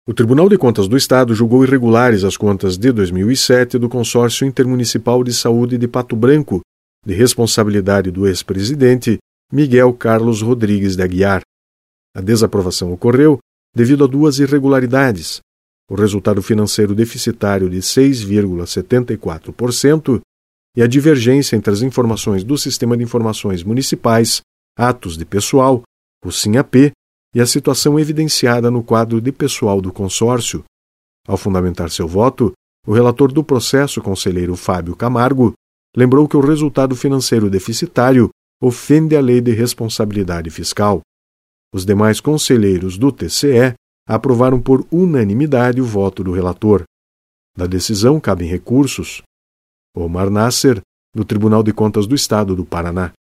O Tribunal de Contas do Estado julgou irregulares as contas de 2007 do Consórcio Intermunicipal de Saúde de Pato Branco, de responsabilidade do ex-presidente Miguel Carlos Rodrigues de Aguiar. A desaprovação ocorreu devido a duas irregularidades: o resultado financeiro deficitário de 6,74% e a divergência entre as informações do Sistema de Informações Municipais, Atos de Pessoal, o SINAP, e a situação evidenciada no quadro de pessoal do consórcio. Ao fundamentar seu voto, o relator do processo, conselheiro Fábio Camargo, lembrou que o resultado financeiro deficitário ofende a Lei de Responsabilidade Fiscal. Os demais conselheiros do TCE aprovaram por unanimidade o voto do relator. Da decisão cabem recursos. Omar Nasser, do Tribunal de Contas do Estado do Paraná.